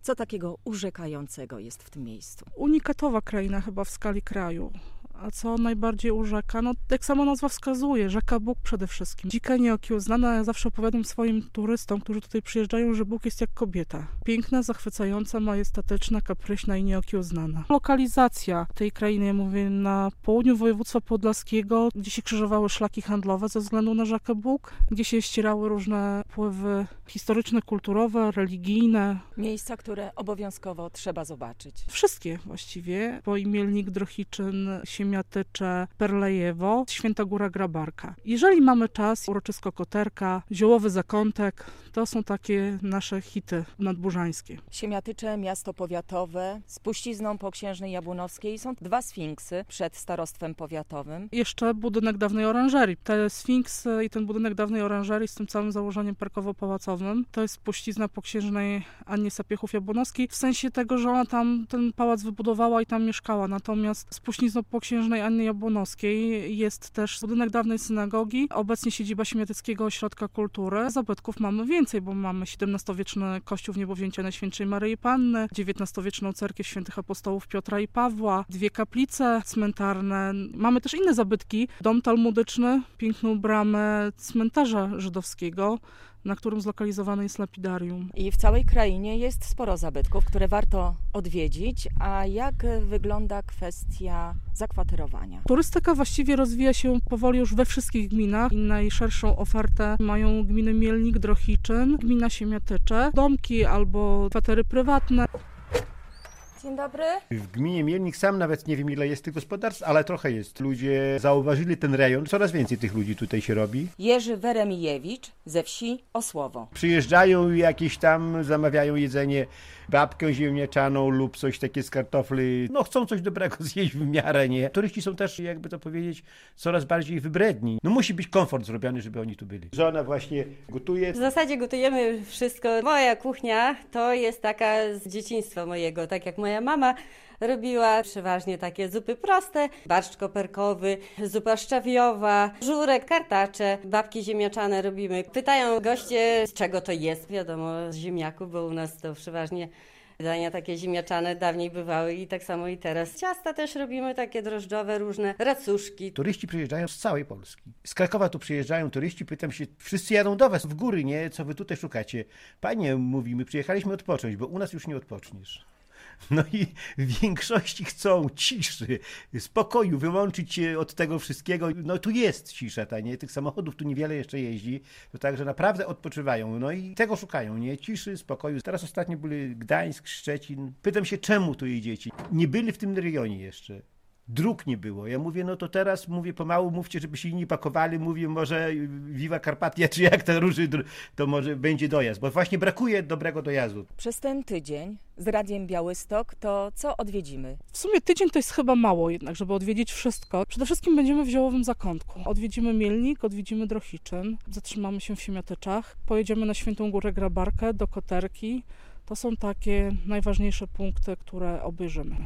Co takiego urzekającego jest w tym miejscu? Unikatowa kraina chyba w skali kraju. A co najbardziej urzeka? No, jak sama nazwa wskazuje, rzeka Bóg przede wszystkim. Dzika nieokiełznana, ja zawsze opowiadam swoim turystom, którzy tutaj przyjeżdżają, że Bóg jest jak kobieta. Piękna, zachwycająca, majestatyczna, kapryśna i nieokiełznana. Lokalizacja tej krainy, ja mówię, na południu województwa podlaskiego, gdzie się krzyżowały szlaki handlowe ze względu na rzekę Bóg, gdzie się ścierały różne wpływy historyczne, kulturowe, religijne. Miejsca, które obowiązkowo trzeba zobaczyć. Wszystkie właściwie, bo i Mielnik, Drohiczyn, Siemiatycze, Perlejewo, Święta Góra Grabarka. Jeżeli mamy czas, uroczysko Koterka, Ziołowy Zakątek, to są takie nasze hity nadburzańskie. Siemiatycze, miasto powiatowe, z Puścizną po Księżnej Jabłonowskiej są 2 sfinksy przed starostwem powiatowym. Jeszcze budynek dawnej oranżerii. Te sfinksy i ten budynek dawnej oranżerii z tym całym założeniem parkowo-pałacowym, to jest Puścizna po Księżnej Annie Sapiechów-Jabłonowskiej, w sensie tego, że ona tam ten pałac wybudowała i tam mieszkała. Natomiast z Puścizną po Księżnej Annie Jabłonowskiej jest też budynek dawnej synagogi, obecnie siedziba Siemiatyckiego Ośrodka Kultury. Zabytków mamy więcej, bo mamy XVII-wieczny kościół w Niebowzięcia Najświętszej Maryi Panny, XIX-wieczną cerkiew świętych apostołów Piotra i Pawła, 2 kaplice cmentarne. Mamy też inne zabytki, dom talmudyczny, piękną bramę cmentarza żydowskiego, na którym zlokalizowane jest lapidarium. I w całej krainie jest sporo zabytków, które warto odwiedzić. A jak wygląda kwestia zakwaterowania? Turystyka właściwie rozwija się powoli już we wszystkich gminach. I najszerszą ofertę mają gminy Mielnik, Drohiczyn, gmina Siemiatycze, domki albo kwatery prywatne. Dzień dobry. W gminie Mielnik sam nawet nie wiem, ile jest tych gospodarstw, ale trochę jest. Ludzie zauważyli ten rejon. Coraz więcej tych ludzi tutaj się robi. Jerzy Weremijewicz ze wsi Osłowo. Przyjeżdżają i jakieś tam zamawiają jedzenie, babkę ziemniaczaną lub coś takie z kartofli. No chcą coś dobrego zjeść w miarę, nie? Turyści są też, jakby to powiedzieć, coraz bardziej wybredni. No musi być komfort zrobiony, żeby oni tu byli. Żona właśnie gotuje. W zasadzie gotujemy wszystko. Moja kuchnia to jest taka z dzieciństwa mojego, tak jak moja mama robiła przeważnie takie zupy proste, barszcz koperkowy, zupa szczawiowa, żurek, kartacze, babki ziemniaczane robimy. Pytają goście, z czego to jest. Wiadomo, z ziemniaków, bo u nas to przeważnie dania takie ziemniaczane dawniej bywały i tak samo i teraz. Ciasta też robimy takie drożdżowe, różne racuszki. Turyści przyjeżdżają z całej Polski. Z Krakowa tu przyjeżdżają turyści, pytam się, wszyscy jadą do was w góry, nie? Co wy tutaj szukacie? Panie, mówimy, przyjechaliśmy odpocząć, bo u nas już nie odpoczniesz. No i w większości chcą ciszy, spokoju, wyłączyć się od tego wszystkiego. No tu jest cisza, nie? Tych samochodów tu niewiele jeszcze jeździ, to także naprawdę odpoczywają. No i tego szukają, nie? Ciszy, spokoju. Teraz ostatnio byli Gdańsk, Szczecin. Pytam się, czemu tu jedziecie? Nie byli w tym rejonie jeszcze. Dróg nie było. Ja mówię, no to teraz, mówię, pomału mówcie, żeby się inni pakowali, mówię, może Viva Carpatia, czy jak to ruszy, to może będzie dojazd, bo właśnie brakuje dobrego dojazdu. Przez ten tydzień z Radiem Białystok to co odwiedzimy? W sumie tydzień to jest chyba mało jednak, żeby odwiedzić wszystko. Przede wszystkim będziemy w Ziołowym Zakątku. Odwiedzimy Mielnik, odwiedzimy Drohiczyn, zatrzymamy się w Siemiatyczach, pojedziemy na Świętą Górę Grabarkę, do Koterki. To są takie najważniejsze punkty, które obejrzymy.